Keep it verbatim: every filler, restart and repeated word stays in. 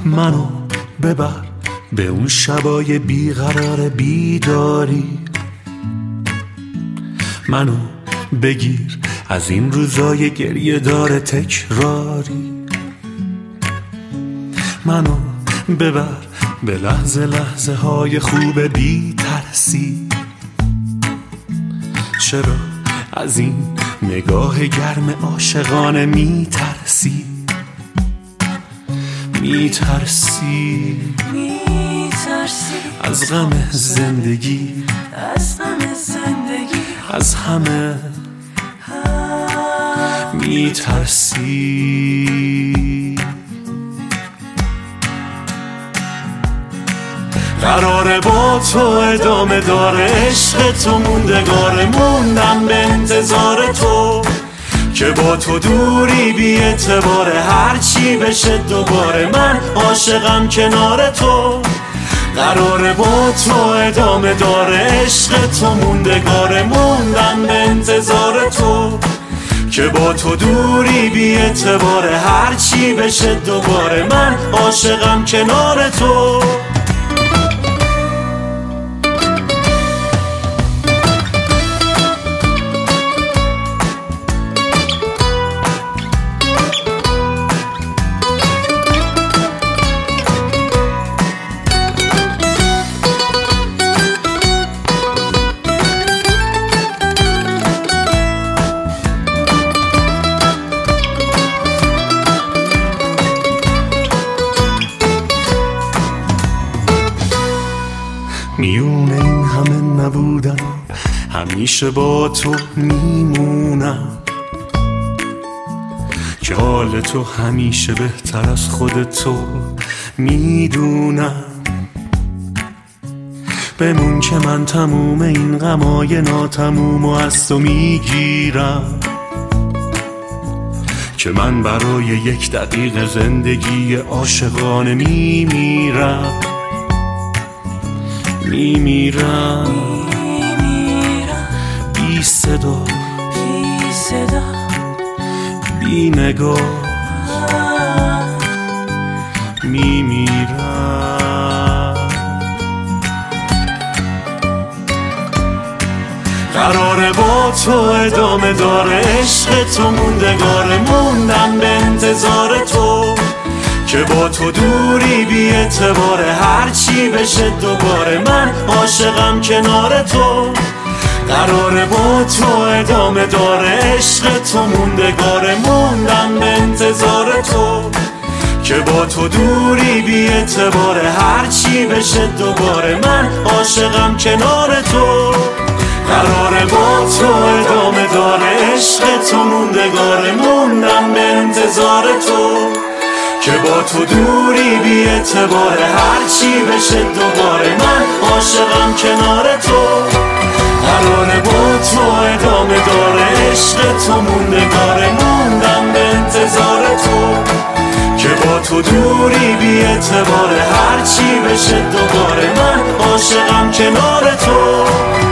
منو ببر به اون شبای بیقرار بیداری، منو بگیر از این روزای گریه دار تکراری، منو ببر به لحظه لحظه های خوب بی ترسی. چرا از این نگاه گرم عاشقانه می ترسی؟ می ترسی می ترسی از غم زندگی، از غم زندگی، از همه می ترسی. قراره با تو ادامه داره عشق تو، موندگار موندم به انتظار تو، که با تو دوری بی اعتباره، هر چی بشه دوباره من عاشقم کنار تو. قراره با تو ادامه داره عشق تو، موندگار موندم به انتظار تو، که با تو دوری بی اعتباره، هر چی بشه دوباره من عاشقم کنار تو. میون این همه نبودن همیشه با تو میمونم، که حال تو همیشه بهتر از خود تو میدونم. بمون که من تموم این غمای ناتموم و از تو میگیرم، که من برای یک دقیقه زندگی عاشقانه میمیرم، میمیرم بی صدا بی صدا بی نگاه، میمیرم. قراره با تو ادامه داره عشق تو، موندگار موندم به انتظار تو، که با تو دوری بی اعتباره، هر چی بشه دوباره من عاشقم کنار تو. قراره با تو ادامه داره عشق تو، موندگار موندم به انتظار تو، که با تو دوری بی اعتباره، هر چی بشه دوباره من عاشقم کنار تو. قراره با تو ادامه داره عشق تو، موندگار موندم به انتظار تو، که با تو دوری بی اعتباره، هر چی بشه دوباره من عاشقم کنار تو. قراره با تو ادامه داره عشق تو، موندگار موندم به انتظار تو، که با تو دوری بی اعتباره، هر چی بشه دوباره من عاشقم کنار تو.